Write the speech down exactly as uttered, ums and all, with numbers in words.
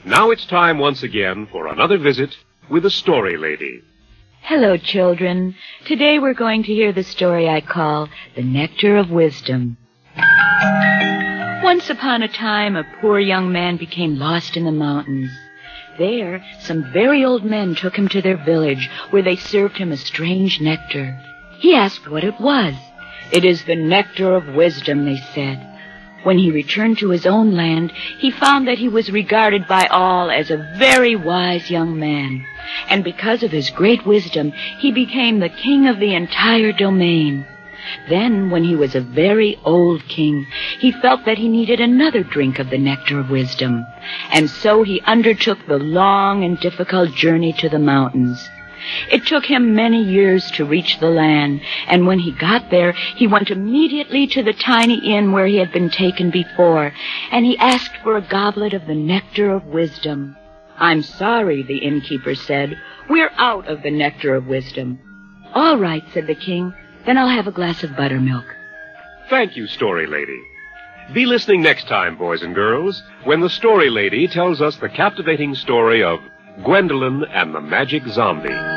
Now it's time once again for another visit with the Story Lady. Hello, children. Today we're going to hear the story I call The Nectar of Wisdom. Once upon a time, a poor young man became lost in the mountains. There, some very old men took him to their village, where they served him a strange nectar. He asked what it was. "It is the nectar of wisdom," they said. When he returned to his own land, he found that he was regarded by all as a very wise young man. And because of his great wisdom, he became the king of the entire domain. Then, when he was a very old king, he felt that he needed another drink of the nectar of wisdom. And so he undertook the long and difficult journey to the mountains. It took him many years to reach the land, and when he got there, he went immediately to the tiny inn where he had been taken before, and he asked for a goblet of the nectar of wisdom. "I'm sorry," the innkeeper said. "We're out of the nectar of wisdom." "All right," said the king. "Then I'll have a glass of buttermilk." Thank you, Story Lady. Be listening next time, boys and girls, when the Story Lady tells us the captivating story of Gwendolyn and the Magic Zombie.